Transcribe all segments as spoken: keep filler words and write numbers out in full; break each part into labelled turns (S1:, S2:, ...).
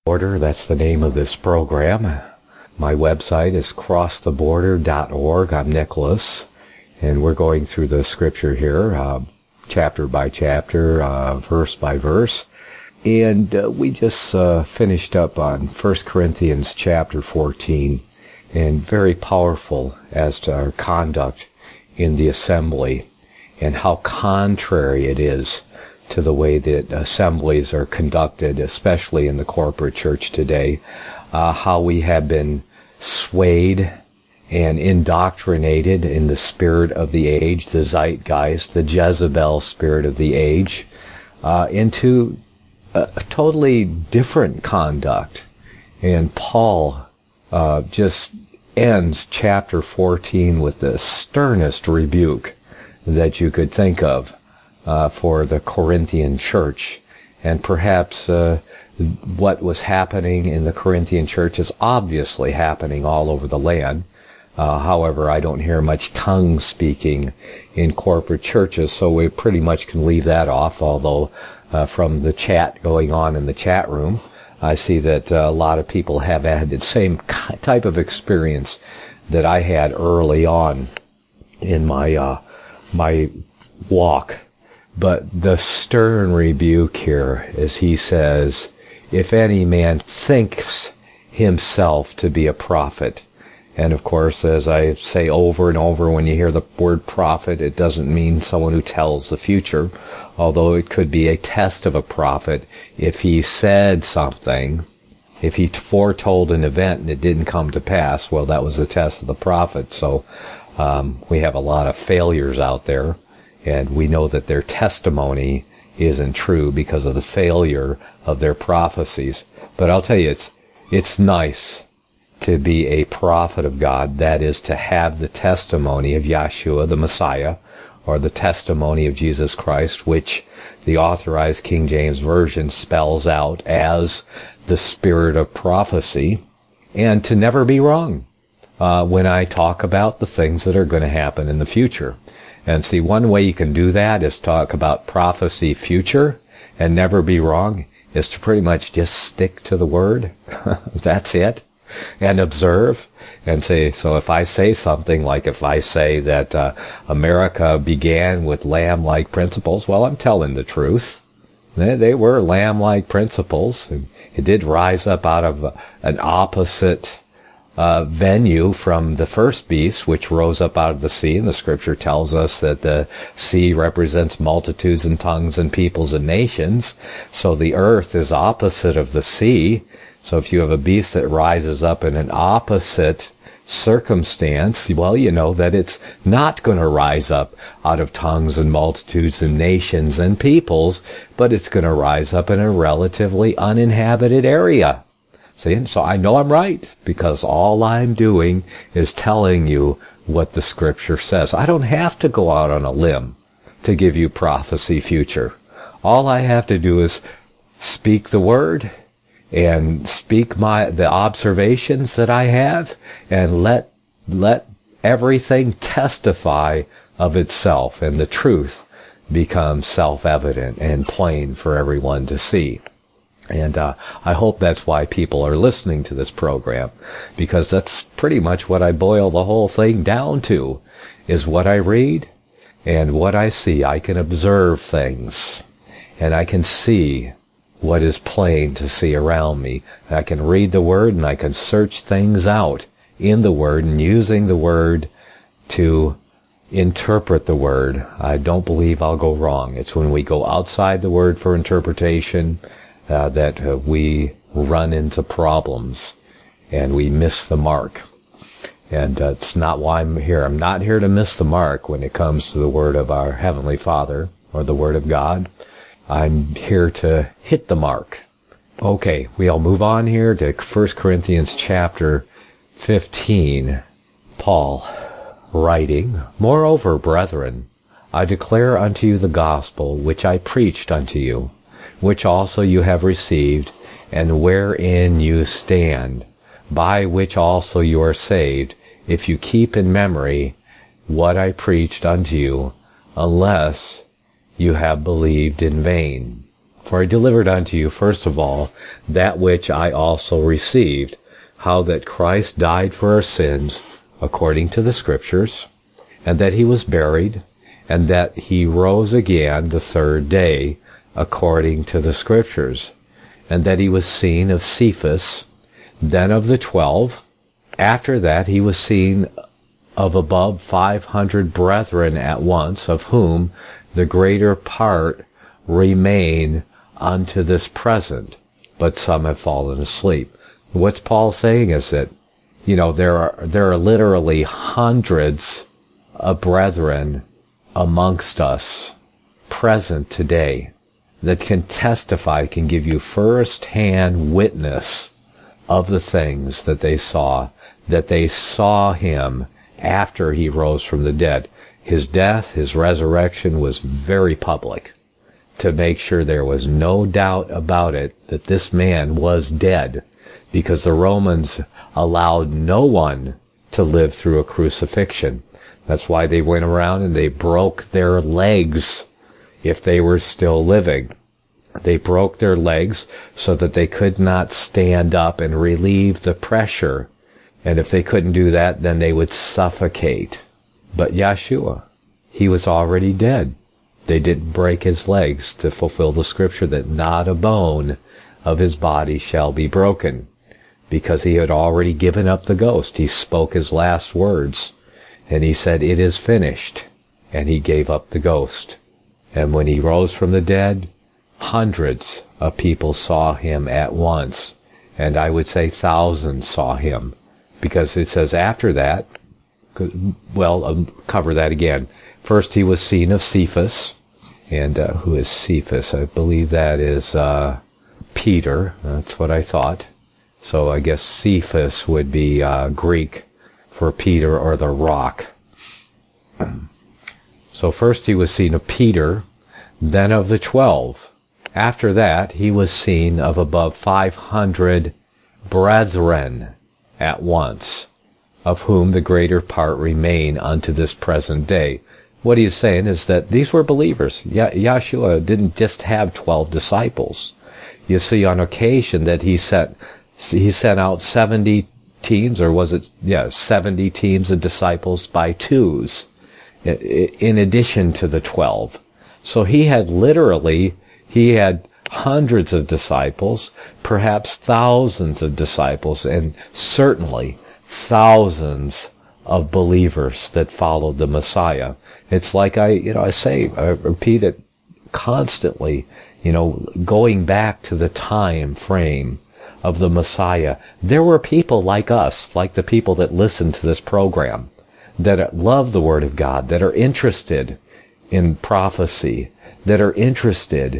S1: Border, that's the name of this program. My website is cross the border dot org. I'm Nicholas, and we're going through the scripture here, uh, chapter by chapter, uh, verse by verse. And uh, we just uh, finished up on First Corinthians chapter fourteen, and very powerful as to our conduct in the assembly and how contrary it is to the way that assemblies are conducted, especially in the corporate church today, uh, how we have been swayed and indoctrinated in the spirit of the age, the zeitgeist, the Jezebel spirit of the age, uh, into a, a totally different conduct. And Paul uh, just ends chapter fourteen with the sternest rebuke that you could think of Uh, for the Corinthian church. And perhaps uh, what was happening in the Corinthian church is obviously happening all over the land. Uh, however, I don't hear much tongue speaking in corporate churches, so we pretty much can leave that off, although uh, from the chat going on in the chat room, I see that uh, a lot of people have had the same type of experience that I had early on in my uh, my walk. But the stern rebuke here is he says, if any man thinks himself to be a prophet, and of course, as I say over and over, when you hear the word prophet, it doesn't mean someone who tells the future, although it could be a test of a prophet. If he said something, if he foretold an event and it didn't come to pass, well, that was the test of the prophet. So um, we have a lot of failures out there. And we know that their testimony isn't true because of the failure of their prophecies. But I'll tell you, it's it's nice to be a prophet of God. That is, to have the testimony of Yeshua, the Messiah, or the testimony of Jesus Christ, which the Authorized King James Version spells out as the spirit of prophecy, and to never be wrong uh, when I talk about the things that are going to happen in the future. And see, one way you can do that is talk about prophecy future and never be wrong, is to pretty much just stick to the word. That's it. And observe and say, so if I say something like if I say that uh, America began with lamb-like principles, well, I'm telling the truth. They, they were lamb-like principles. It did rise up out of an opposite Uh, venue from the first beast, which rose up out of the sea, and the scripture tells us that the sea represents multitudes and tongues and peoples and nations. So the earth is opposite of the sea. So if you have a beast that rises up in an opposite circumstance, well, you know that it's not going to rise up out of tongues and multitudes and nations and peoples, but it's going to rise up in a relatively uninhabited area. See, so I know I'm right, because all I'm doing is telling you what the scripture says. I don't have to go out on a limb to give you prophecy future. All I have to do is speak the word and speak my the observations that I have, and let let everything testify of itself, and the truth becomes self-evident and plain for everyone to see. And uh, I hope that's why people are listening to this program, because that's pretty much what I boil the whole thing down to, is what I read and what I see. I can observe things, and I can see what is plain to see around me. I can read the Word, and I can search things out in the Word, and using the Word to interpret the Word. I don't believe I'll go wrong. It's when we go outside the Word for interpretation Uh, that uh, we run into problems and we miss the mark. And uh, it's not why I'm here. I'm not here to miss the mark when it comes to the word of our Heavenly Father or the Word of God. I'm here to hit the mark. Okay, we'll move on here to First Corinthians chapter fifteen. Paul writing, Moreover, brethren, I declare unto you the gospel which I preached unto you, which also you have received, and wherein you stand, by which also you are saved, if you keep in memory what I preached unto you, unless you have believed in vain. For I delivered unto you, first of all, that which I also received, how that Christ died for our sins, according to the Scriptures, and that he was buried, and that he rose again the third day, according to the Scriptures, and that he was seen of Cephas, then of the twelve. After that he was seen of above five hundred brethren at once, of whom the greater part remain unto this present, but some have fallen asleep. What's Paul saying is that, you know, there are there are literally hundreds of brethren amongst us present today that can testify, can give you first-hand witness of the things that they saw, that they saw him after he rose from the dead. His death, his resurrection was very public, to make sure there was no doubt about it that this man was dead, because the Romans allowed no one to live through a crucifixion. That's why they went around and they broke their legs if they were still living. They broke their legs so that they could not stand up and relieve the pressure. And if they couldn't do that, then they would suffocate. But Yeshua, he was already dead. They didn't break his legs to fulfill the Scripture that not a bone of his body shall be broken, because he had already given up the ghost. He spoke his last words, and he said, "It is finished," and he gave up the ghost. And when he rose from the dead, hundreds of people saw him at once, and I would say thousands saw him, because it says after that, well, I'll cover that again. First he was seen of Cephas, and uh, who is Cephas? I believe that is uh, Peter. That's what I thought. So I guess Cephas would be uh, Greek for Peter, or the rock. So first he was seen of Peter, then of the twelve. After that he was seen of above five hundred brethren at once, of whom the greater part remain unto this present day. What he is saying is that these were believers. Ye- Yeshua didn't just have twelve disciples. You see, on occasion that he sent, he sent out seventy teams, or was it, yeah, seventy teams of disciples by twos, in addition to the twelve. So he had literally, he had hundreds of disciples, perhaps thousands of disciples, and certainly thousands of believers that followed the Messiah. It's like I, you know, I say, I repeat it constantly, you know, going back to the time frame of the Messiah. There were people like us, like the people that listen to this program, that love the Word of God, that are interested in prophecy, that are interested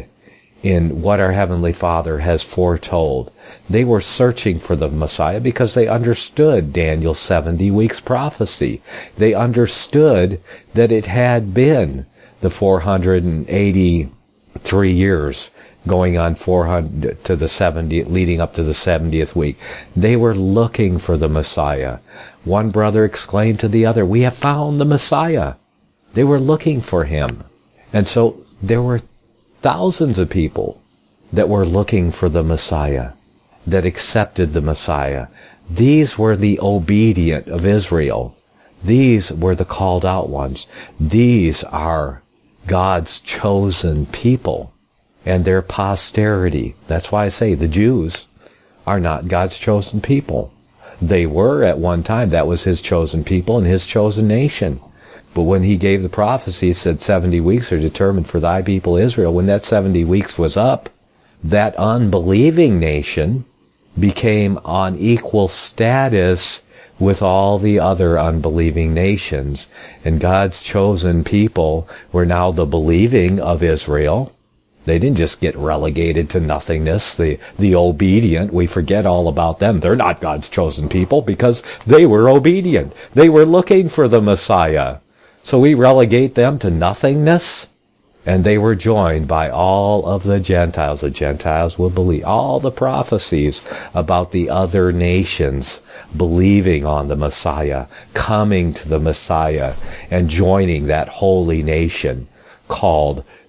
S1: in what our Heavenly Father has foretold. They were searching for the Messiah because they understood Daniel's seventy weeks prophecy. They understood that it had been the four hundred eighty-three years going on four hundred to the seventy, leading up to the seventieth week. They were looking for the Messiah. One brother exclaimed to the other, "We have found the Messiah." They were looking for him. And so there were thousands of people that were looking for the Messiah, that accepted the Messiah. These were the obedient of Israel. These were the called out ones. These are God's chosen people and their posterity. That's why I say the Jews are not God's chosen people. They were at one time. That was his chosen people and his chosen nation. But when he gave the prophecy, he said seventy weeks are determined for thy people Israel. When that seventy weeks was up, that unbelieving nation became on equal status with all the other unbelieving nations. And God's chosen people were now the believing of Israel. They didn't just get relegated to nothingness. The, the obedient, we forget all about them. They're not God's chosen people because they were obedient. They were looking for the Messiah. So we relegate them to nothingness, and they were joined by all of the Gentiles. The Gentiles will believe all the prophecies about the other nations believing on the Messiah, coming to the Messiah, and joining that holy nation called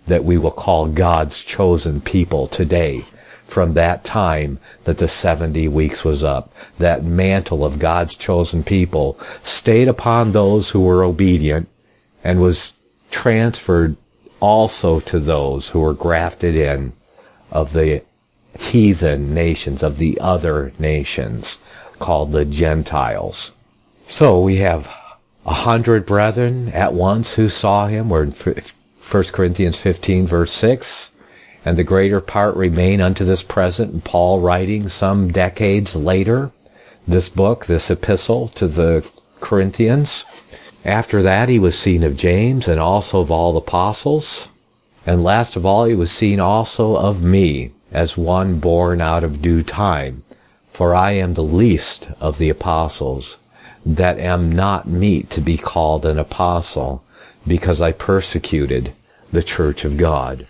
S1: that we will call God's chosen people today. From that time that the seventy weeks was up, that mantle of God's chosen people stayed upon those who were obedient and was transferred also to those who were grafted in of the heathen nations, of the other nations, called the Gentiles. So we have a hundred brethren at once who saw him. We're in First Corinthians fifteen, verse six. And the greater part remain unto this present. And Paul writing some decades later, this book, this epistle to the Corinthians. After that, he was seen of James and also of all the apostles. And last of all, he was seen also of me, as one born out of due time. For I am the least of the apostles, that am not meet to be called an apostle, because I persecuted the church of God.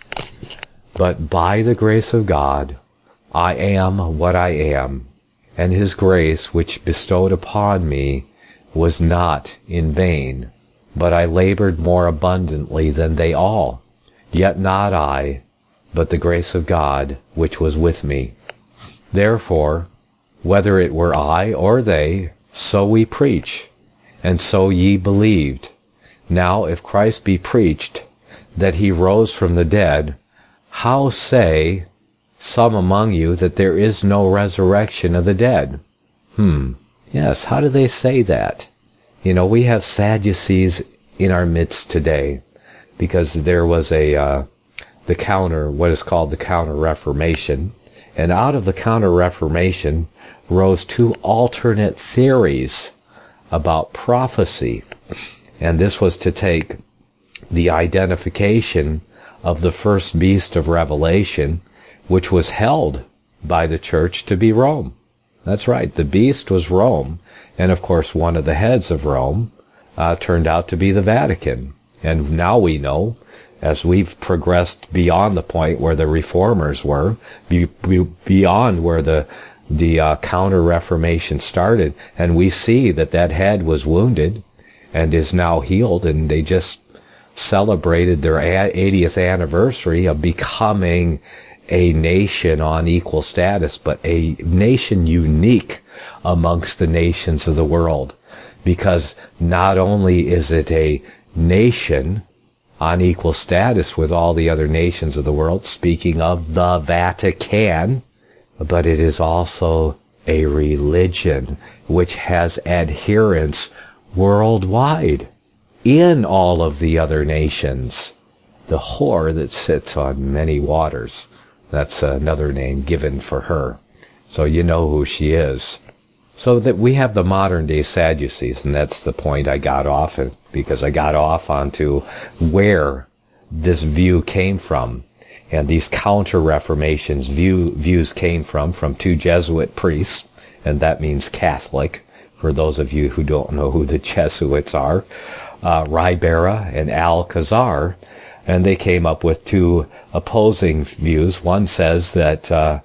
S1: But by the grace of God, I am what I am, and his grace which bestowed upon me was not in vain, but I labored more abundantly than they all. Yet not I, but the grace of God which was with me. Therefore, whether it were I or they, so we preach, and so ye believed. Now if Christ be preached, that he rose from the dead, how say some among you that there is no resurrection of the dead? Hmm. Yes, how do they say that? You know, we have Sadducees in our midst today, because there was a, uh, the counter, what is called the Counter-Reformation, and out of the Counter-Reformation rose two alternate theories about prophecy, and this was to take the identification of the first beast of Revelation, which was held by the church to be Rome. That's right, the beast was Rome, and of course one of the heads of Rome uh, turned out to be the Vatican. And now we know, as we've progressed beyond the point where the reformers were, be, be, beyond where the the uh, Counter-Reformation started, and we see that that head was wounded and is now healed, and they just celebrated their eightieth anniversary of becoming a nation on equal status, but a nation unique amongst the nations of the world. Because not only is it a nation on equal status with all the other nations of the world, speaking of the Vatican, but it is also a religion which has adherents worldwide in all of the other nations. The whore that sits on many waters. That's another name given for her. So you know who she is. So that we have the modern day Sadducees, and that's the point I got off at, because I got off onto where this view came from. And these counter-reformations view, views came from, from two Jesuit priests, and that means Catholic, for those of you who don't know who the Jesuits are, uh, Ribera and Alcazar, and they came up with two opposing views. One says that, uh,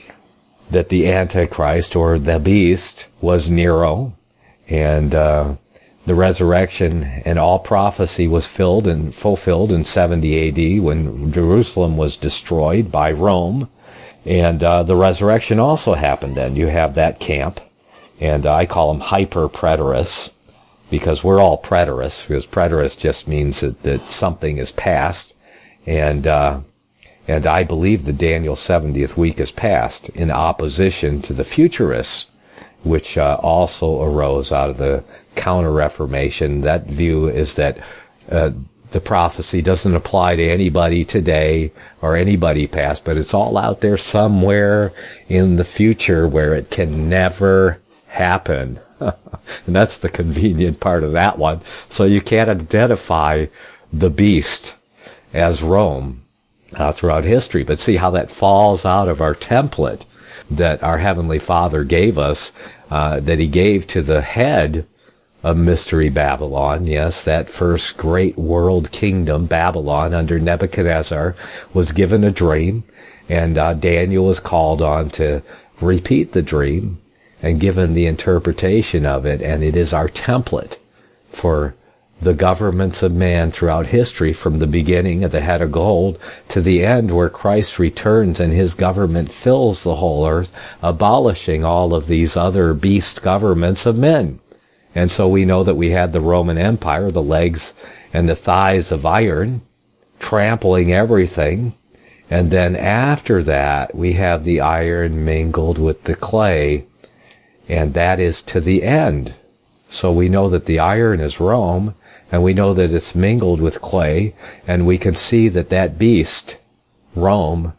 S1: that the Antichrist, or the beast, was Nero, and, uh, the resurrection and all prophecy was filled and fulfilled in seventy A D when Jerusalem was destroyed by Rome. And uh, the resurrection also happened then. You have that camp. And uh, I call them hyper-preterists, because we're all preterists, because preterist just means that, that something is past. And uh, and I believe the Daniel seventieth week is past, in opposition to the futurists, which uh, also arose out of the Counter-Reformation. That view is that uh, the prophecy doesn't apply to anybody today or anybody past, but it's all out there somewhere in the future where it can never happen. And that's the convenient part of that one. So you can't identify the beast as Rome uh, throughout history. But see how that falls out of our template that our Heavenly Father gave us, uh, that He gave to the head of Mystery Babylon. Yes, that first great world kingdom, Babylon, under Nebuchadnezzar, was given a dream, and uh, Daniel was called on to repeat the dream and given the interpretation of it, and it is our template for the governments of man throughout history, from the beginning of the head of gold to the end where Christ returns and his government fills the whole earth, abolishing all of these other beast governments of men. And so we know that we had the Roman Empire, the legs and the thighs of iron, trampling everything. And then after that, we have the iron mingled with the clay, and that is to the end. So we know that the iron is Rome, and we know that it's mingled with clay, and we can see that that beast, Rome,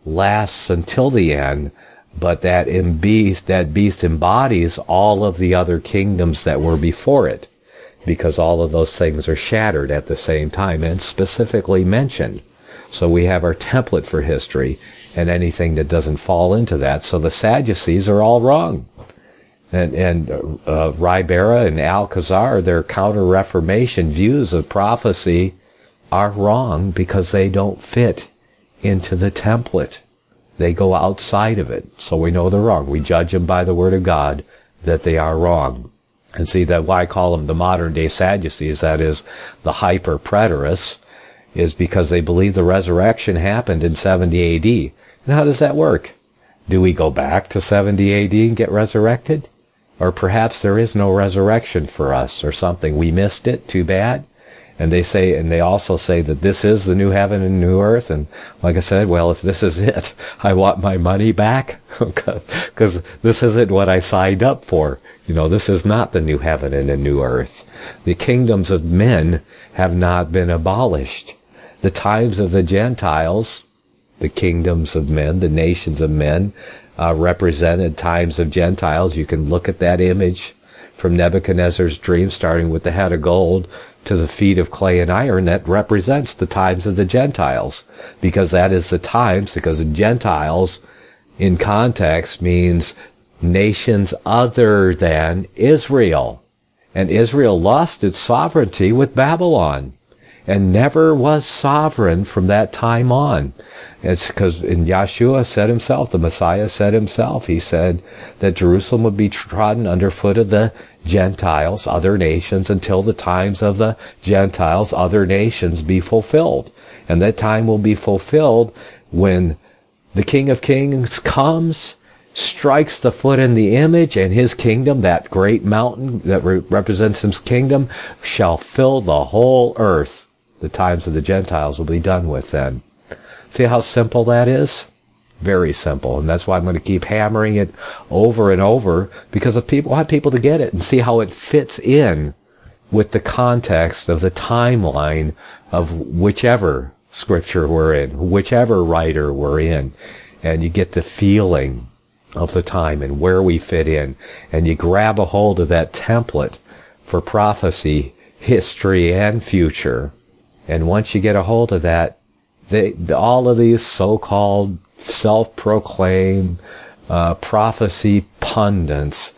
S1: lasts until the end, but that beast, that beast embodies all of the other kingdoms that were before it, because all of those things are shattered at the same time and specifically mentioned. So we have our template for history and anything that doesn't fall into that. So the Sadducees are all wrong. And, and uh, Ribera and Alcazar, their counter-Reformation views of prophecy are wrong because they don't fit into the template. They go outside of it. So we know they're wrong. We judge them by the Word of God that they are wrong. And see, that why I call them the modern-day Sadducees, that is, the hyper-preterists, is because they believe the resurrection happened in seventy A D. And how does that work? Do we go back to seventy A D and get resurrected? Or perhaps there is no resurrection for us or something. We missed it. Too bad. And they say, and they also say that this is the new heaven and new earth. And like I said, well, if this is it, I want my money back because this isn't what I signed up for. You know, this is not the new heaven and the new earth. The kingdoms of men have not been abolished. The times of the Gentiles, the kingdoms of men, the nations of men, uh, represented times of Gentiles. You can look at that image from Nebuchadnezzar's dream, starting with the head of gold to the feet of clay and iron. That represents the times of the Gentiles, because that is the times, because the Gentiles in context means nations other than Israel. And Israel lost its sovereignty with Babylon and never was sovereign from that time on. It's because in Yeshua said himself, the Messiah said himself, he said that Jerusalem would be trodden underfoot of the Gentiles, other nations, until the times of the Gentiles, other nations, be fulfilled. And that time will be fulfilled when the King of Kings comes, strikes the foot in the image, and his kingdom, that great mountain that re- represents his kingdom, shall fill the whole earth. The times of the Gentiles will be done with then. See how simple that is? Very simple. And that's why I'm going to keep hammering it over and over, because I people, want people to get it and see how it fits in with the context of the timeline of whichever scripture we're in, whichever writer we're in. And you get the feeling of the time and where we fit in. And you grab a hold of that template for prophecy, history, and future. And once you get a hold of that, they, all of these so-called self-proclaimed uh, prophecy pundits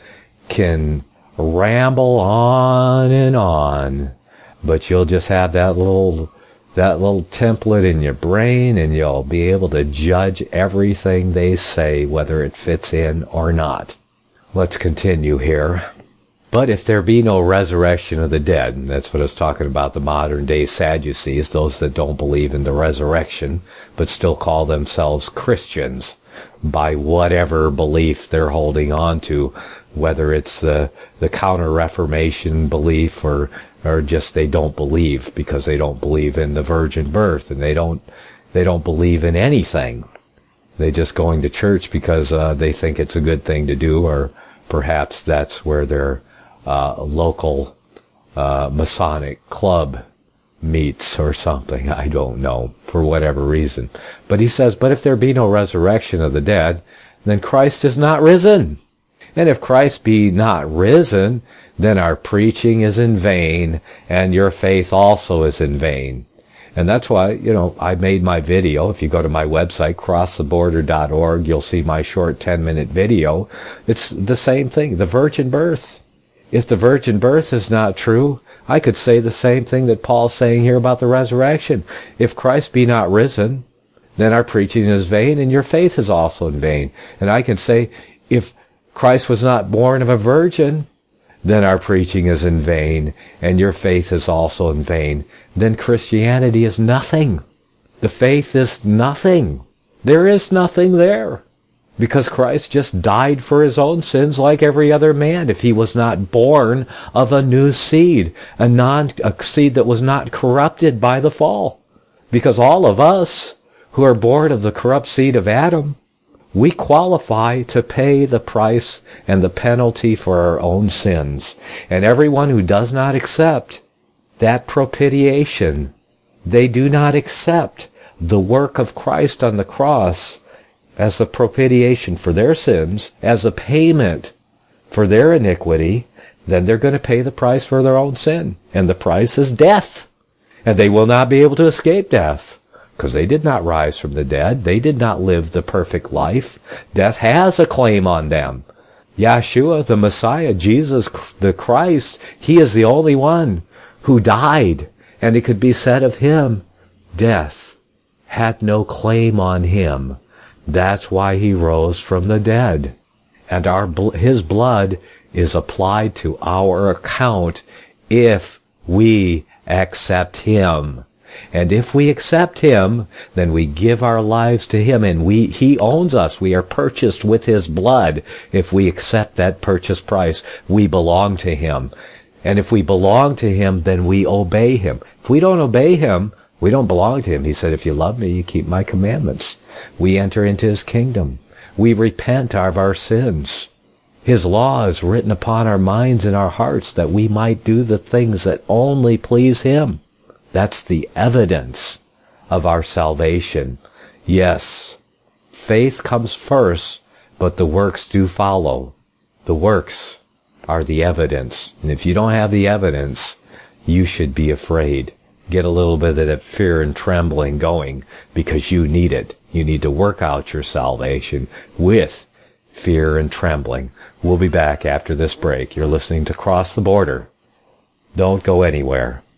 S1: can ramble on and on, but you'll just have that little that little template in your brain, and you'll be able to judge everything they say, whether it fits in or not. Let's continue here. But if there be no resurrection of the dead, and that's what I was talking about, the modern-day Sadducees, those that don't believe in the resurrection, but still call themselves Christians by whatever belief they're holding on to, whether it's the, the counter-Reformation belief or, or just they don't believe because they don't believe in the virgin birth, and they don't, they don't believe in anything. They're just going to church because uh, they think it's a good thing to do, or perhaps that's where they're Uh, local uh, Masonic club meets or something. I don't know, for whatever reason. But he says, but if there be no resurrection of the dead, then Christ is not risen. And if Christ be not risen, then our preaching is in vain, and your faith also is in vain. And that's why, you know, I made my video. If you go to my website, cross the border dot org, you'll see my short ten-minute video. It's the same thing, the virgin birth. If the virgin birth is not true, I could say the same thing that Paul's saying here about the resurrection. If Christ be not risen, then our preaching is vain, and your faith is also in vain. And I can say, if Christ was not born of a virgin, then our preaching is in vain, and your faith is also in vain. Then Christianity is nothing. The faith is nothing. There is nothing there. Because Christ just died for his own sins like every other man if he was not born of a new seed, a, non, a seed that was not corrupted by the fall. Because all of us who are born of the corrupt seed of Adam, we qualify to pay the price and the penalty for our own sins. And everyone who does not accept that propitiation, they do not accept the work of Christ on the cross as a propitiation for their sins, as a payment for their iniquity, then they're going to pay the price for their own sin. And the price is death. And they will not be able to escape death, because they did not rise from the dead. They did not live the perfect life. Death has a claim on them. Yeshua, the Messiah, Jesus, the Christ, he is the only one who died. And it could be said of him, death had no claim on him. That's why he rose from the dead. And our his blood is applied to our account if we accept him. And if we accept him, then we give our lives to him, and we he owns us. We are purchased with his blood. If we accept that purchase price, we belong to him. And if we belong to him, then we obey him. If we don't obey him, we don't belong to him. He said, if you love me, you keep my commandments. We enter into his kingdom. We repent of our sins. His law is written upon our minds and our hearts that we might do the things that only please him. That's the evidence of our salvation. Yes, faith comes first, but the works do follow. The works are the evidence. And if you don't have the evidence, you should be afraid. Get a little bit of that fear and trembling going, because you need it. You need to work out your salvation with fear and trembling. We'll be back after this break. You're listening to Cross the Border. Don't go anywhere.